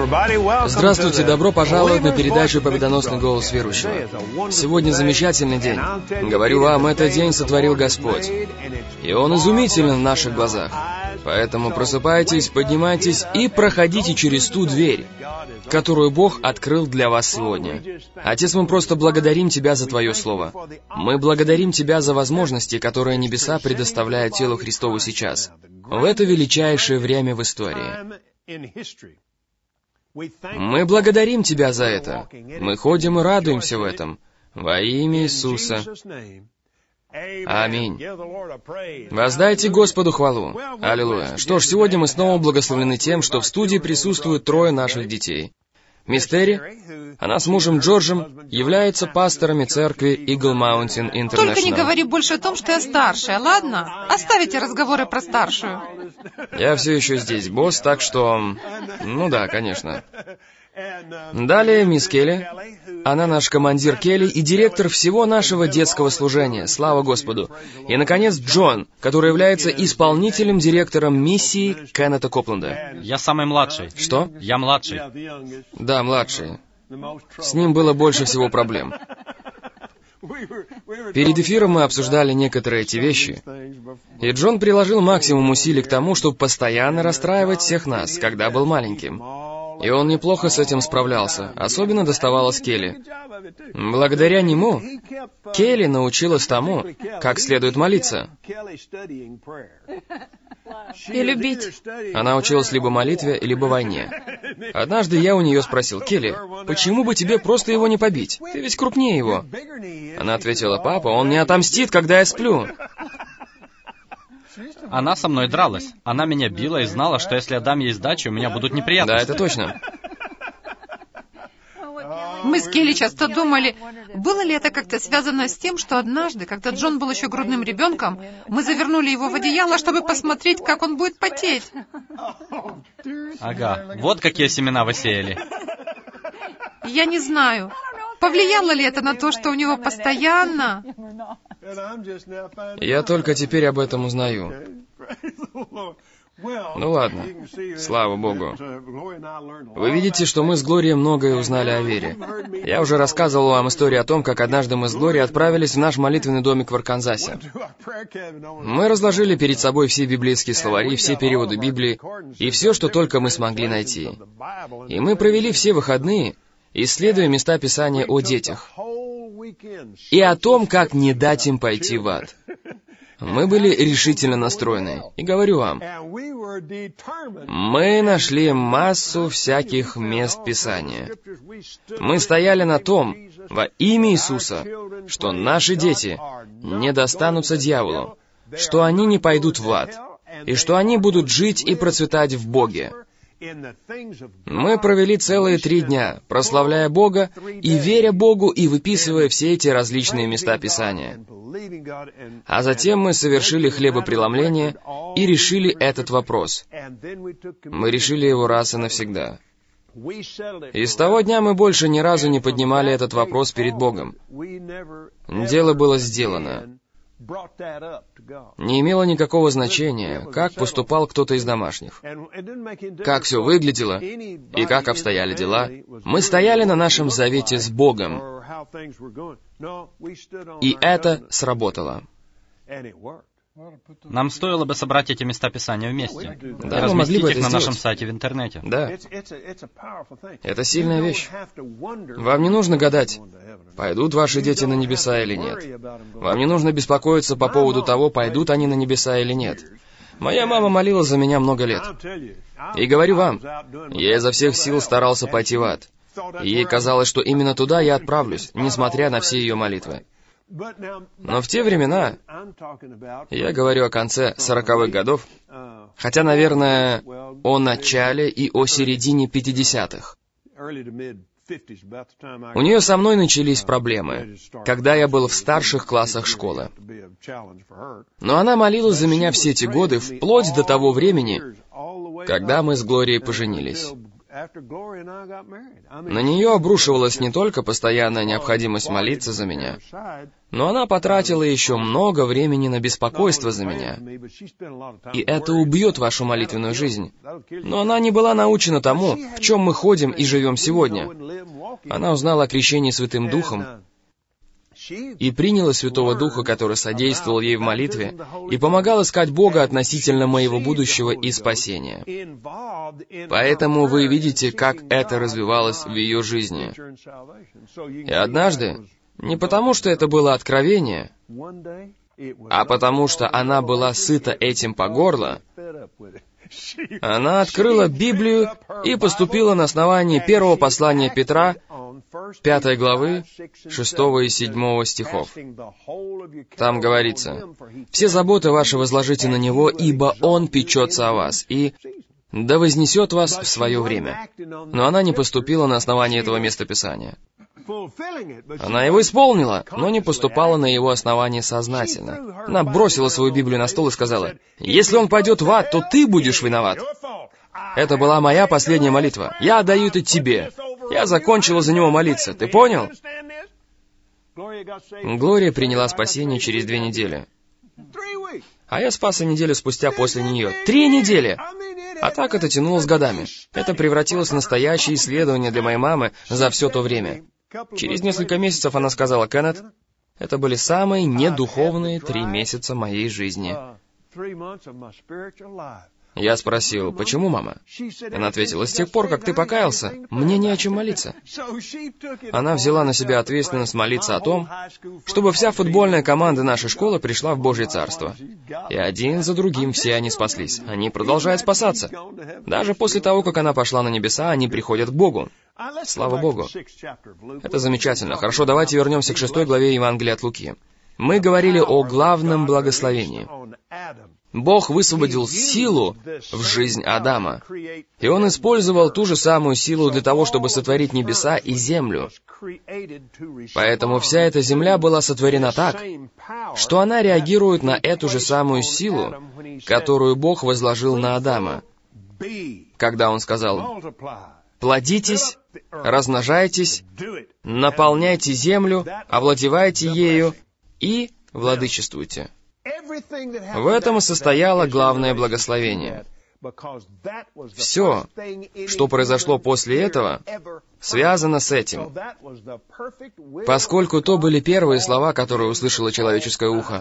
Здравствуйте, добро пожаловать на передачу «Победоносный голос верующего». Сегодня замечательный день. Говорю вам, этот день сотворил Господь. И Он изумителен в наших глазах. Поэтому просыпайтесь, поднимайтесь и проходите через ту дверь, которую Бог открыл для вас сегодня. Отец, мы просто благодарим Тебя за Твое Слово. Мы благодарим Тебя за возможности, которые небеса предоставляют телу Христову сейчас, в это величайшее время в истории. Мы благодарим Тебя за это. Мы ходим и радуемся в этом. Во имя Иисуса. Аминь. Воздайте Господу хвалу. Аллилуйя. Что ж, сегодня мы снова благословлены тем, что в студии присутствуют трое наших детей. Мисс Терри, она с мужем Джорджем является пасторами церкви Eagle Mountain International. Только не говори больше о том, что я старшая, ладно? Оставите разговоры про старшую. Я все еще здесь, босс, так что... Ну да, конечно. Далее мисс Келли. Она наш командир Келли и директор всего нашего детского служения. Слава Господу. И, наконец, Джон, который является исполнительным директором миссии Кеннета Копленда. Я самый младший. Что? Я младший. Да, младший. С ним было больше всего проблем. Перед эфиром мы обсуждали некоторые эти вещи, и Джон приложил максимум усилий к тому, чтобы постоянно расстраивать всех нас, когда был маленьким. И он неплохо с этим справлялся, особенно доставалось Келли. Благодаря нему Келли научилась тому, как следует молиться. И любить. Она училась либо молитве, либо войне. Однажды я у нее спросил: «Келли, почему бы тебе просто его не побить? Ты ведь крупнее его». Она ответила: «Папа, он не отомстит, когда я сплю». Она со мной дралась. Она меня била и знала, что если я дам ей сдачу, у меня будут неприятности. Да, это точно. Мы с Келли часто думали, было ли это как-то связано с тем, что однажды, когда Джон был еще грудным ребенком, мы завернули его в одеяло, чтобы посмотреть, как он будет потеть. Ага, вот какие семена вы сеяли. Я не знаю, повлияло ли это на то, что у него постоянно... Я только теперь об этом узнаю. Ну ладно, слава Богу. Вы видите, что мы с Глорией многое узнали о вере. Я уже рассказывал вам историю о том, как однажды мы с Глорией отправились в наш молитвенный домик в Арканзасе. Мы разложили перед собой все библейские словари, все переводы Библии и все, что только мы смогли найти. И мы провели все выходные, исследуя места Писания о детях и о том, как не дать им пойти в ад. Мы были решительно настроены. И говорю вам, мы нашли массу всяких мест Писания. Мы стояли на том, во имя Иисуса, что наши дети не достанутся дьяволу, что они не пойдут в ад, и что они будут жить и процветать в Боге. Мы провели целые 3 дня, прославляя Бога и веря Богу и выписывая все эти различные места Писания. А затем мы совершили хлебопреломление и решили этот вопрос. Мы решили его раз и навсегда. И с того дня мы больше ни разу не поднимали этот вопрос перед Богом. Дело было сделано. Не имело никакого значения, как поступал кто-то из домашних, как все выглядело и как обстояли дела. Мы стояли на нашем завете с Богом, и это сработало. Нам стоило бы собрать эти места Писания вместе Да, и разместить их на сделать. нашем сайте в интернете. Да, это сильная вещь. Вам не нужно гадать, пойдут ваши дети на небеса или нет. Вам не нужно беспокоиться по поводу того, пойдут они на небеса или нет. Моя мама молилась за меня много лет. И говорю вам, я изо всех сил старался пойти в ад. И ей казалось, что именно туда я отправлюсь, несмотря на все ее молитвы. Но в те времена, я говорю о конце 40-х годов, хотя, наверное, о начале и о середине 50-х, у нее со мной начались проблемы, когда я был в старших классах школы. Но она молилась за меня все эти годы, вплоть до того времени, когда мы с Глорией поженились. На нее обрушивалась не только постоянная необходимость молиться за меня, но она потратила еще много времени на беспокойство за меня. И это убьет вашу молитвенную жизнь. Но она не была научена тому, в чем мы ходим и живем сегодня. Она узнала о крещении Святым Духом и приняла Святого Духа, который содействовал ей в молитве и помогал искать Бога относительно моего будущего и спасения. Поэтому вы видите, как это развивалось в ее жизни. И однажды, не потому что это было откровение, а потому что она была сыта этим по горло, она открыла Библию и поступила на основании первого послания Петра, 5 главы, 6 и 7 стихов. Там говорится: «Все заботы ваши возложите на Него, ибо Он печется о вас, и да вознесет вас в свое время». Но она не поступила на основании этого местописания. Она его исполнила, но не поступала на его основании сознательно. Она бросила свою Библию на стол и сказала: «Если он пойдет в ад, то ты будешь виноват». Это была моя последняя молитва. Я отдаю это тебе. Я закончила за него молиться. Ты понял? Глория приняла спасение через 2 недели. А я спасся неделю спустя после нее. 3 недели! А так это тянулось годами. Это превратилось в настоящее исследование для моей мамы за все то время. Через несколько месяцев она сказала: «Кеннет, это были самые недуховные 3 месяца моей жизни». Я спросил: «Почему, мама?» Она ответила: «С тех пор, как ты покаялся, мне не о чем молиться». Она взяла на себя ответственность молиться о том, чтобы вся футбольная команда нашей школы пришла в Божье Царство. И один за другим все они спаслись. Они продолжают спасаться. Даже после того, как она пошла на небеса, они приходят к Богу. Слава Богу. Это замечательно. Хорошо, давайте вернемся к 6 главе Евангелия от Луки. Мы говорили о главном благословении. Бог высвободил силу в жизнь Адама, и Он использовал ту же самую силу для того, чтобы сотворить небеса и землю. Поэтому вся эта земля была сотворена так, что она реагирует на эту же самую силу, которую Бог возложил на Адама, когда Он сказал: «Плодитесь, размножайтесь, наполняйте землю, овладевайте ею и владычествуйте». В этом и состояло главное благословение. Все, что произошло после этого, связано с этим, поскольку то были первые слова, которые услышало человеческое ухо.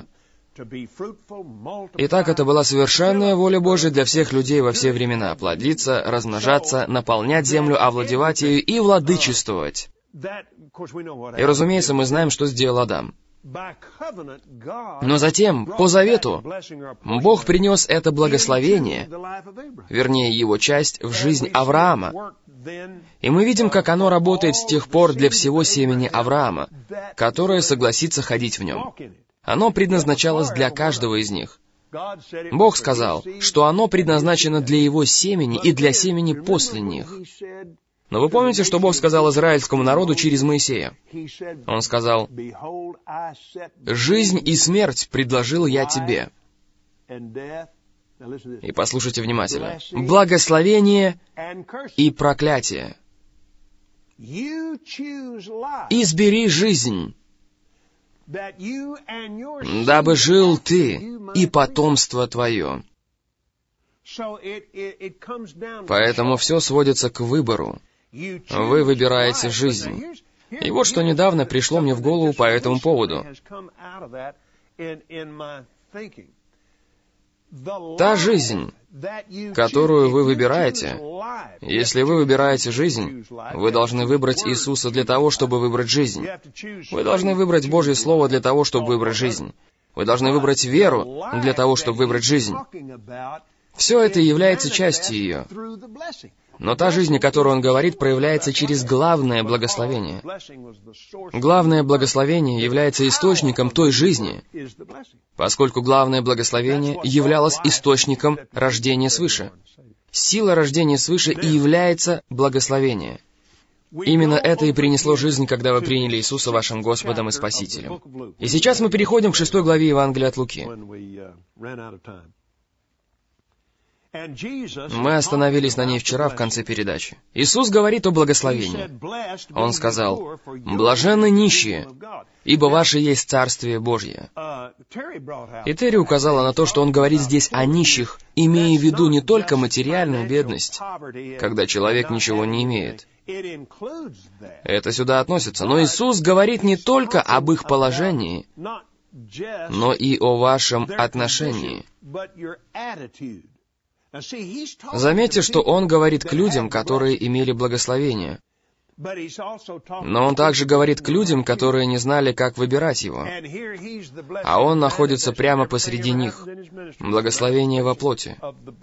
Итак, это была совершенная воля Божия для всех людей во все времена: плодиться, размножаться, наполнять землю, овладевать ею и владычествовать. И, разумеется, мы знаем, что сделал Адам. Но затем, по завету, Бог принес это благословение, вернее, его часть, в жизнь Авраама. И мы видим, как оно работает с тех пор для всего семени Авраама, которое согласится ходить в нем. Оно предназначалось для каждого из них. Бог сказал, что оно предназначено для его семени и для семени после них. Но вы помните, что Бог сказал израильскому народу через Моисея? Он сказал: «Жизнь и смерть предложил я тебе». И послушайте внимательно. «Благословение и проклятие. Избери жизнь, дабы жил ты и потомство твое». Поэтому все сводится к выбору. Вы выбираете жизнь. И вот что недавно пришло мне в голову по этому поводу. Та жизнь, которую вы выбираете, если вы выбираете жизнь, вы должны выбрать Иисуса для того, чтобы выбрать жизнь. Вы должны выбрать Божье Слово для того, чтобы выбрать жизнь. Вы должны выбрать веру для того, чтобы выбрать жизнь. Все это является частью ее. Но та жизнь, о которой он говорит, проявляется через главное благословение. Главное благословение является источником той жизни, поскольку главное благословение являлось источником рождения свыше. Сила рождения свыше и является благословение. Именно это и принесло жизнь, когда вы приняли Иисуса вашим Господом и Спасителем. И сейчас мы переходим к 6 главе Евангелия от Луки. Мы остановились на ней вчера в конце передачи. Иисус говорит о благословении. Он сказал: «Блаженны нищие, ибо ваше есть Царствие Божье». И Терри указала на то, что он говорит здесь о нищих, имея в виду не только материальную бедность, когда человек ничего не имеет. Это сюда относится. Но Иисус говорит не только об их положении, но и о вашем отношении. Заметьте, что Он говорит к людям, которые имели благословение. Но Он также говорит к людям, которые не знали, как выбирать Его. А Он находится прямо посреди них. Благословение во плоти.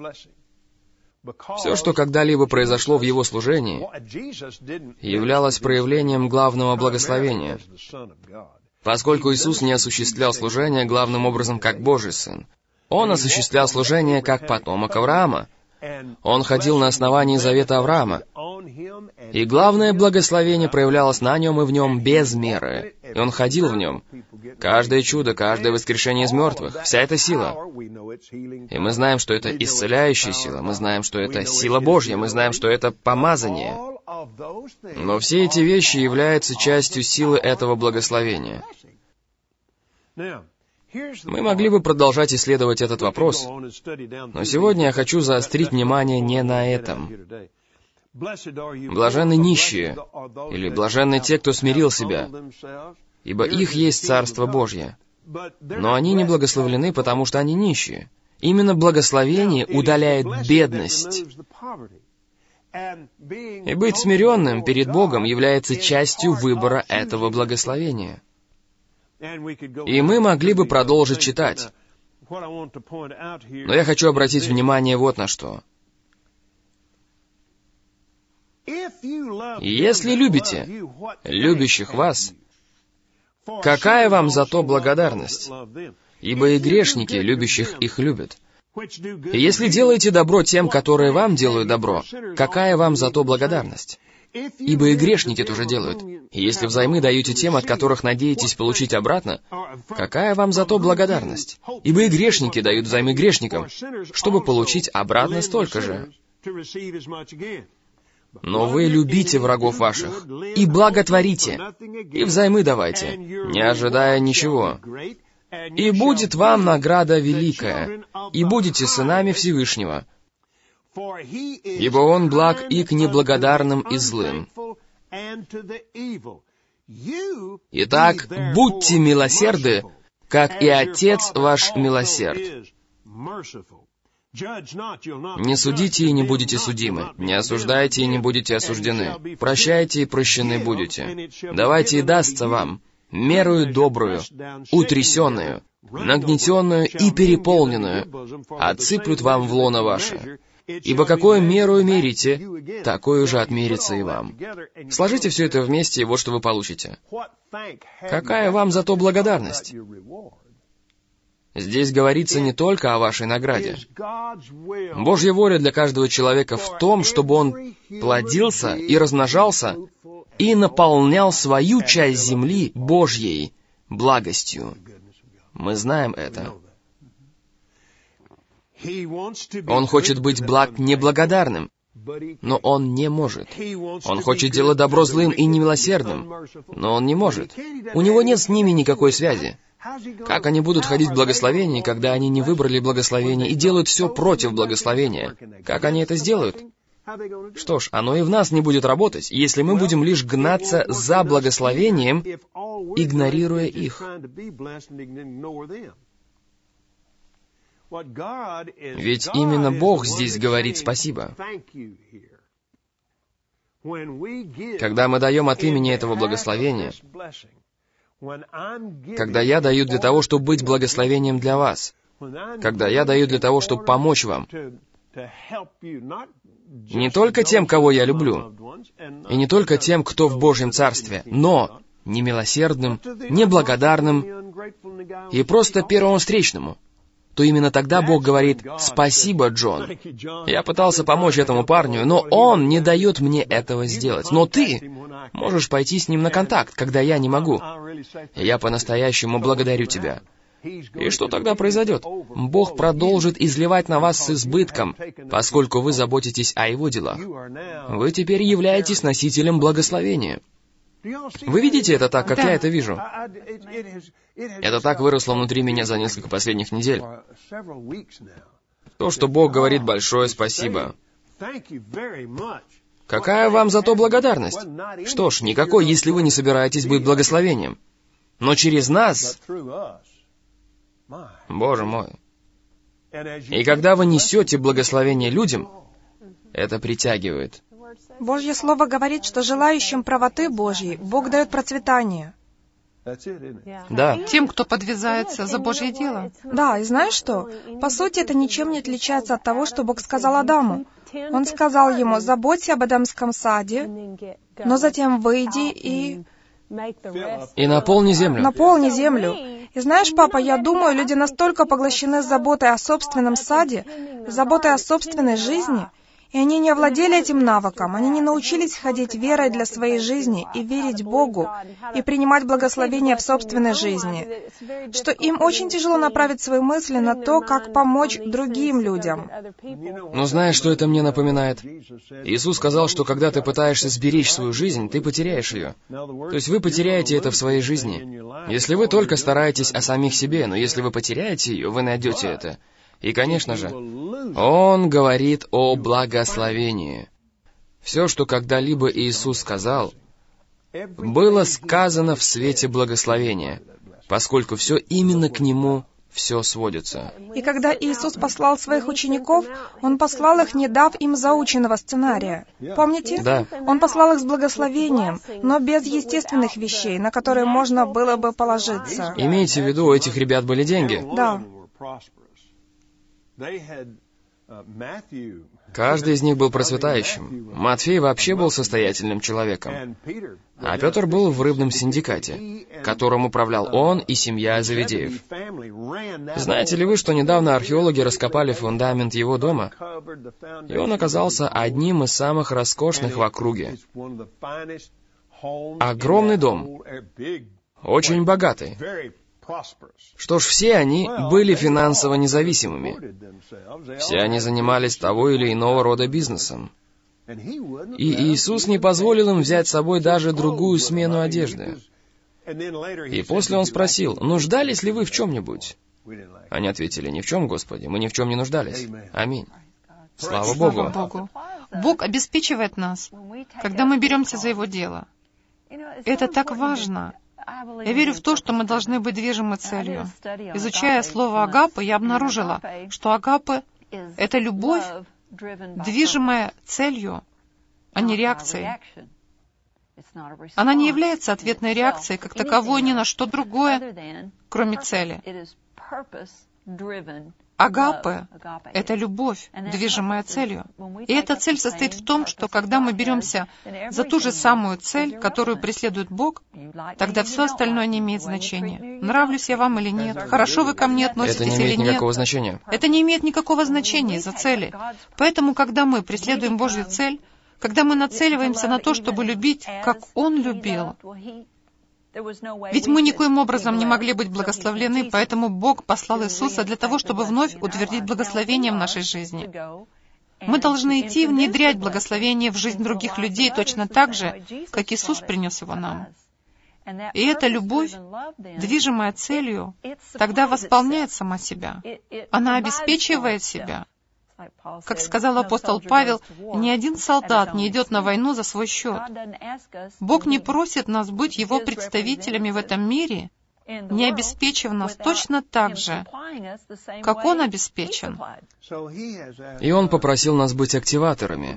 Все, что когда-либо произошло в Его служении, являлось проявлением главного благословения, поскольку Иисус не осуществлял служение главным образом как Божий Сын. Он осуществлял служение как потомок Авраама. Он ходил на основании завета Авраама. И главное благословение проявлялось на нем и в нем без меры. И он ходил в нем. Каждое чудо, каждое воскрешение из мертвых, вся эта сила. И мы знаем, что это исцеляющая сила. Мы знаем, что это сила Божья. Мы знаем, что это помазание. Но все эти вещи являются частью силы этого благословения. Мы могли бы продолжать исследовать этот вопрос, но сегодня я хочу заострить внимание не на этом. Блаженны нищие, или блаженны те, кто смирил себя, ибо их есть Царство Божье. Но они не благословлены, потому что они нищие. Именно благословение удаляет бедность. И быть смиренным перед Богом является частью выбора этого благословения. И мы могли бы продолжить читать. Но я хочу обратить внимание вот на что. Если любите любящих вас, какая вам за то благодарность? Ибо и грешники, любящих их, любят. И если делаете добро тем, которые вам делают добро, какая вам за то благодарность? Ибо и грешники тоже делают. И если взаймы даете тем, от которых надеетесь получить обратно, какая вам за то благодарность? Ибо и грешники дают взаймы грешникам, чтобы получить обратно столько же. Но вы любите врагов ваших, и благотворите, и взаймы давайте, не ожидая ничего. И будет вам награда великая, и будете сынами Всевышнего. Ибо Он благ и к неблагодарным и злым. Итак, будьте милосерды, как и Отец ваш милосерд. Не судите, и не будете судимы. Не осуждайте, и не будете осуждены. Прощайте, и прощены будете. Давайте, и дастся вам мерою добрую, утрясенную, нагнетенную и переполненную, отсыплют вам в лоно ваше. Ибо какую меру мерите, такую же отмерится и вам. Сложите все это вместе, и вот что вы получите. Какая вам за то благодарность? Здесь говорится не только о вашей награде. Божья воля для каждого человека в том, чтобы он плодился и размножался, и наполнял свою часть земли Божьей благостью. Мы знаем это. Он хочет быть благ неблагодарным, но он не может. Он хочет делать добро злым и немилосердным, но он не может. У него нет с ними никакой связи. Как они будут ходить в благословении, когда они не выбрали благословение и делают все против благословения? Как они это сделают? Что ж, оно и в нас не будет работать, если мы будем лишь гнаться за благословением, игнорируя их. Ведь именно Бог здесь говорит спасибо. Когда мы даем от имени этого благословения, когда я даю для того, чтобы быть благословением для вас, когда я даю для того, чтобы помочь вам, не только тем, кого я люблю, и не только тем, кто в Божьем Царстве, но немилосердным, неблагодарным и просто первому встречному, то именно тогда Бог говорит: «Спасибо, Джон. Я пытался помочь этому парню, но он не дает мне этого сделать. Но ты можешь пойти с ним на контакт, когда я не могу. И я по-настоящему благодарю тебя. И что тогда произойдет? Бог продолжит изливать на вас с избытком, поскольку вы заботитесь о Его делах. Вы теперь являетесь носителем благословения. Вы видите это так, как я это вижу? Это так выросло внутри меня за несколько последних недель. То, что Бог говорит большое спасибо. Какая вам за то благодарность? Что ж, никакой, если вы не собираетесь быть благословением. Но через нас... Боже мой. И когда вы несете благословение людям, это притягивает. Божье Слово говорит, что желающим правоты Божьей Бог дает процветание. Да. Тем, кто подвязается за Божье дело. Да, и знаешь что? По сути, это ничем не отличается от того, что Бог сказал Адаму. Он сказал ему: «Заботься об Эдемском саде, но затем выйди и наполни землю». Наполни землю. И знаешь, папа, я думаю, люди настолько поглощены заботой о собственном саде, заботой о собственной жизни, и они не овладели этим навыком, они не научились ходить верой для своей жизни и верить Богу, и принимать благословения в собственной жизни, что им очень тяжело направить свои мысли на то, как помочь другим людям. Но знаешь, что это мне напоминает? Иисус сказал, что когда ты пытаешься сберечь свою жизнь, ты потеряешь ее. То есть вы потеряете это в своей жизни. Если вы только стараетесь о самих себе, но если вы потеряете ее, вы найдете это. И, конечно же, Он говорит о благословении. Все, что когда-либо Иисус сказал, было сказано в свете благословения, поскольку все именно к Нему все сводится. И когда Иисус послал своих учеников, Он послал их, не дав им заученного сценария. Помните? Да. Он послал их с благословением, но без естественных вещей, на которые можно было бы положиться. Имейте в виду, у этих ребят были деньги. Да. Каждый из них был процветающим. Матфей вообще был состоятельным человеком. А Петр был в рыбном синдикате, которым управлял он и семья Зеведеев. Знаете ли вы, что недавно археологи раскопали фундамент его дома, и он оказался одним из самых роскошных в округе. Огромный дом, очень богатый. Что ж, все они были финансово независимыми. Все они занимались того или иного рода бизнесом. И Иисус не позволил им взять с собой даже другую смену одежды. И после Он спросил: «Нуждались ли вы в чем-нибудь?» Они ответили: «Ни в чем, Господи, мы ни в чем не нуждались». Аминь. Слава Богу. Бог обеспечивает нас, когда мы беремся за Его дело. Это так важно. Я верю в то, что мы должны быть движимы целью. Изучая слово «агапы», я обнаружила, что агапы — это любовь, движимая целью, а не реакцией. Она не является ответной реакцией как таковой ни на что другое, кроме цели. Агапы — это любовь, движимая целью. И эта цель состоит в том, что когда мы беремся за ту же самую цель, которую преследует Бог, тогда все остальное не имеет значения. Нравлюсь я вам или нет, хорошо вы ко мне относитесь или нет. Это не имеет никакого значения. Это не имеет никакого значения из-за цели. Поэтому, когда мы преследуем Божью цель, когда мы нацеливаемся на то, чтобы любить, как Он любил, ведь мы никоим образом не могли быть благословлены, поэтому Бог послал Иисуса для того, чтобы вновь утвердить благословение в нашей жизни. Мы должны идти и внедрять благословение в жизнь других людей точно так же, как Иисус принес его нам. И эта любовь, движимая целью, тогда восполняет сама себя. Она обеспечивает себя. Как сказал апостол Павел, ни один солдат не идет на войну за свой счет. Бог не просит нас быть Его представителями в этом мире, не обеспечив нас точно так же, как Он обеспечен. И Он попросил нас быть активаторами.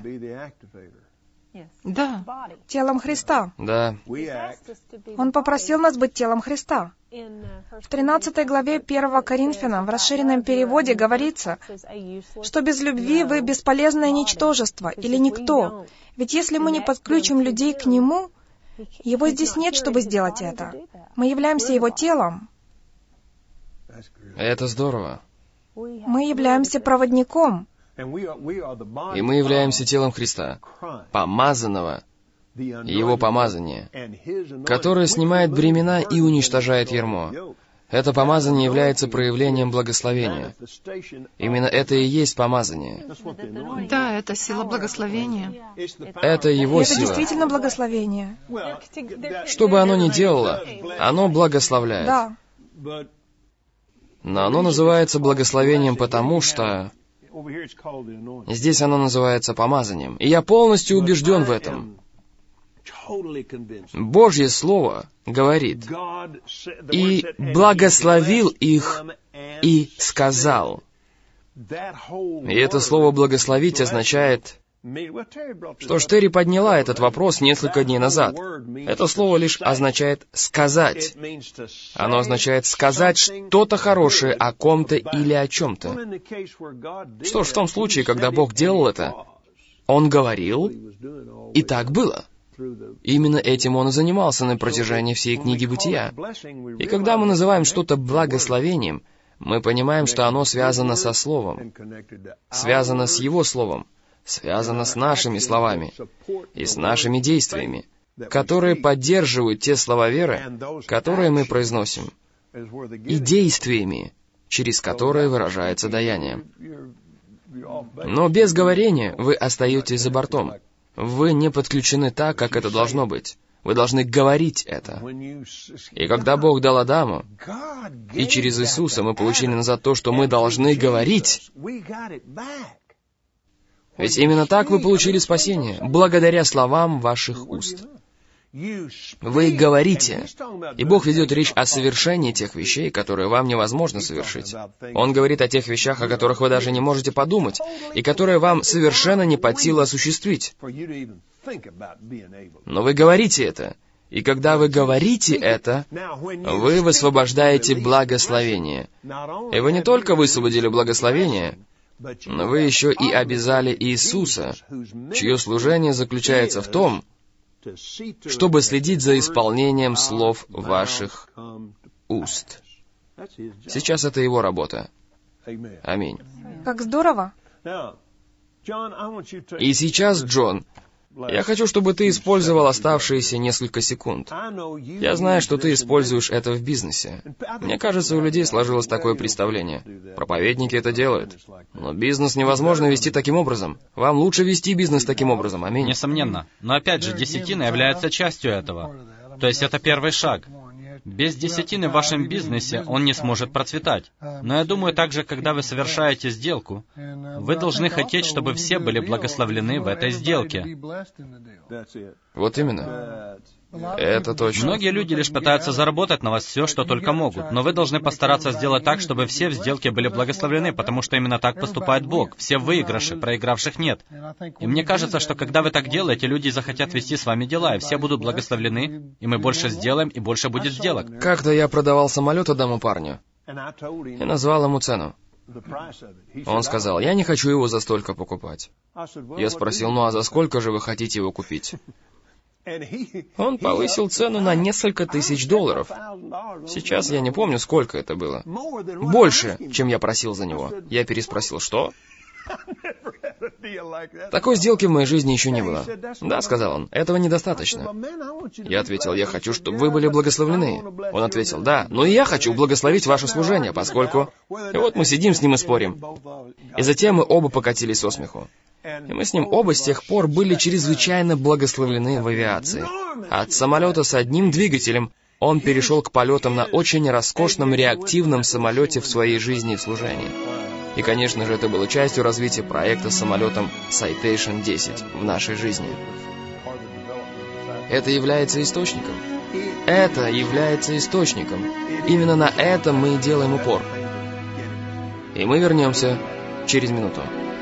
Да. Телом Христа. Да. Он попросил нас быть телом Христа. В 13 главе 1 Коринфянам в расширенном переводе говорится, что без любви вы бесполезное ничтожество или никто. Ведь если мы не подключим людей к Нему, Его здесь нет, чтобы сделать это. Мы являемся Его телом. Это здорово. Мы являемся проводником. И мы являемся телом Христа, помазанного, Его помазание, которое снимает бремена и уничтожает ярмо. Это помазание является проявлением благословения. Именно это и есть помазание. Да, это сила благословения. Это его Это сила. действительно благословение. Что бы оно ни делало, оно благословляет. Да. Но оно называется благословением потому, что здесь оно называется помазанием. И я полностью убежден в этом. Божье Слово говорит: «И благословил их, и сказал». И это слово «благословить» означает... Что ж, Терри подняла этот вопрос несколько дней назад. Это слово лишь означает «сказать». Оно означает сказать что-то хорошее о ком-то или о чем-то. Что ж, в том случае, когда Бог делал это, Он говорил, и так было. Именно этим Он и занимался на протяжении всей книги Бытия. И когда мы называем что-то благословением, мы понимаем, что оно связано со Словом, связано с Его Словом, связано с нашими словами и с нашими действиями, которые поддерживают те слова веры, которые мы произносим, и действиями, через которые выражается даяние. Но без говорения вы остаетесь за бортом. Вы не подключены так, как это должно быть. Вы должны говорить это. И когда Бог дал Адаму, и через Иисуса мы получили назад то, что мы должны говорить, ведь именно так вы получили спасение, благодаря словам ваших уст. Вы говорите, и Бог ведет речь о совершении тех вещей, которые вам невозможно совершить. Он говорит о тех вещах, о которых вы даже не можете подумать, и которые вам совершенно не под силу осуществить. Но вы говорите это, и когда вы говорите это, вы высвобождаете благословение. И вы не только высвободили благословение, но вы еще и обязали Иисуса, чье служение заключается в том, чтобы следить за исполнением слов ваших уст. Сейчас это Его работа. Аминь. Как здорово. И сейчас, Джон, я хочу, чтобы ты использовал оставшиеся несколько секунд. Я знаю, что ты используешь это в бизнесе. Мне кажется, у людей сложилось такое представление. Проповедники это делают. Но бизнес невозможно вести таким образом. Вам лучше вести бизнес таким образом. Аминь. Несомненно. Но опять же, десятина является частью этого. То есть это первый шаг. Без десятины в вашем бизнесе он не сможет процветать. Но я думаю, также, когда вы совершаете сделку, вы должны хотеть, чтобы все были благословлены в этой сделке. Вот именно. Это точно. Многие люди лишь пытаются заработать на вас все, что только могут, но вы должны постараться сделать так, чтобы все в сделке были благословлены, потому что именно так поступает Бог. Все в выигрыше, проигравших нет. И мне кажется, что когда вы так делаете, люди захотят вести с вами дела, и все будут благословлены, и мы больше сделаем, и больше будет сделок. Как-то я продавал самолет одному парню и назвал ему цену. Он сказал: «Я не хочу его за столько покупать». Я спросил: «Ну а за сколько же вы хотите его купить?» Он повысил цену на несколько тысяч $1000. Сейчас я не помню, сколько это было. Больше, чем я просил за него. Я переспросил: «Что?» Такой сделки в моей жизни еще не было. «Да», — сказал он, — «этого недостаточно». Я ответил: «Я хочу, чтобы вы были благословлены». Он ответил: «Да, но и я хочу благословить ваше служение, поскольку...» И вот мы сидим с ним и спорим. И затем мы оба покатились со смеху. И мы с ним оба с тех пор были чрезвычайно благословлены в авиации. От самолета с одним двигателем он перешел к полетам на очень роскошном реактивном самолете в своей жизни и в служении. И, конечно же, это было частью развития проекта с самолетом Citation 10 в нашей жизни. Это является источником. Это является источником. Именно на этом мы и делаем упор. И мы вернемся через минуту.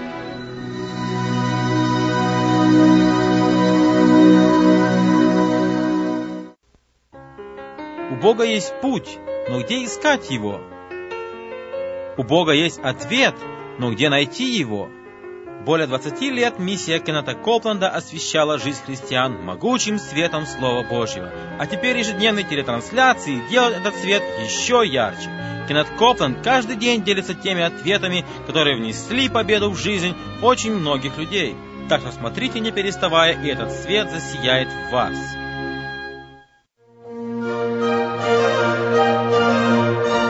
У Бога есть путь, но где искать его? У Бога есть ответ, но где найти его? Более 20 лет миссия Кеннета Копланда освещала жизнь христиан могучим светом Слова Божьего. А теперь ежедневные трансляции делают этот свет еще ярче. Кеннет Копланд каждый день делится теми ответами, которые внесли победу в жизнь очень многих людей. Так что смотрите, не переставая, и этот свет засияет в вас.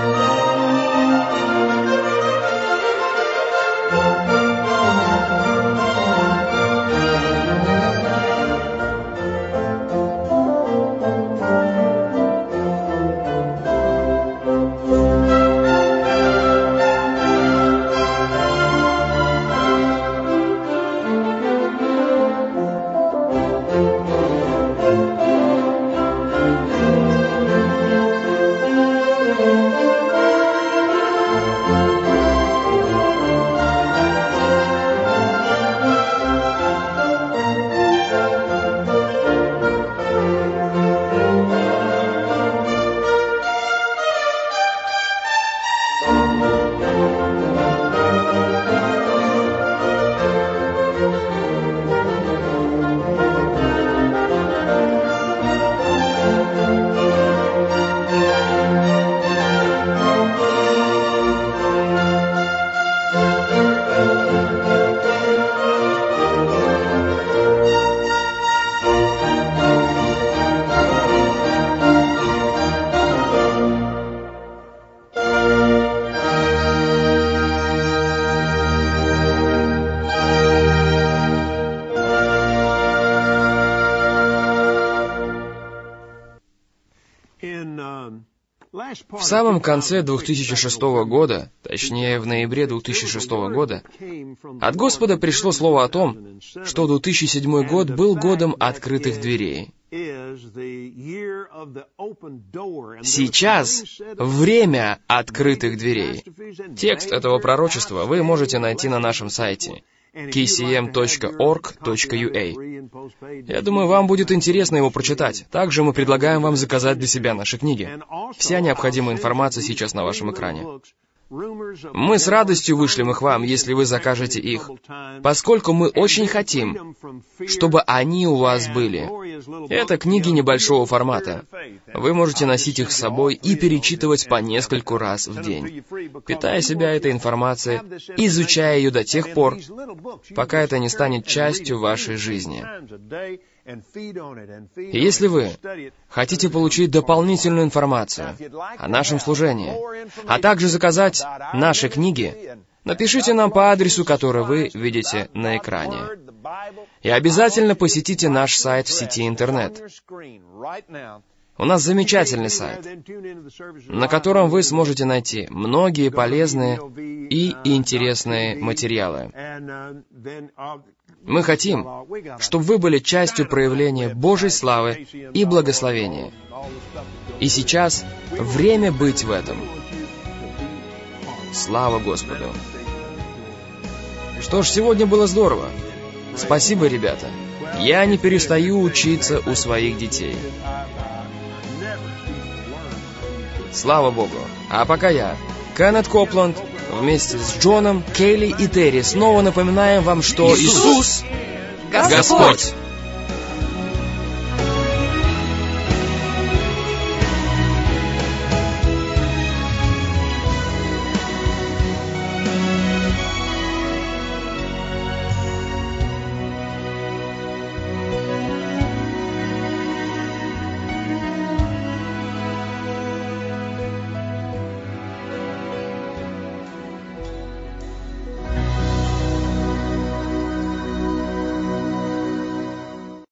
В самом конце 2006 года, точнее в ноябре 2006 года, от Господа пришло слово о том, что 2007 год был годом открытых дверей. Сейчас время открытых дверей. Текст этого пророчества вы можете найти на нашем сайте kcm.org.ua. Я думаю, вам будет интересно его прочитать. Также мы предлагаем вам заказать для себя наши книги. Вся необходимая информация сейчас на вашем экране. Мы с радостью вышлем их вам, если вы закажете их, поскольку мы очень хотим, чтобы они у вас были. Это книги небольшого формата. Вы можете носить их с собой и перечитывать по нескольку раз в день, питая себя этой информацией, изучая ее до тех пор, пока это не станет частью вашей жизни. И если вы хотите получить дополнительную информацию о нашем служении, а также заказать наши книги, напишите нам по адресу, который вы видите на экране. И обязательно посетите наш сайт в сети интернет. У нас замечательный сайт, на котором вы сможете найти многие полезные и интересные материалы. Мы хотим, чтобы вы были частью проявления Божьей славы и благословения. И сейчас время быть в этом. Слава Господу! Что ж, сегодня было здорово. Спасибо, ребята. Я не перестаю учиться у своих детей. Слава Богу! А пока я, Кеннет Копланд, вместе с Джоном, Келли и Терри снова напоминаем вам, что Иисус — Господь!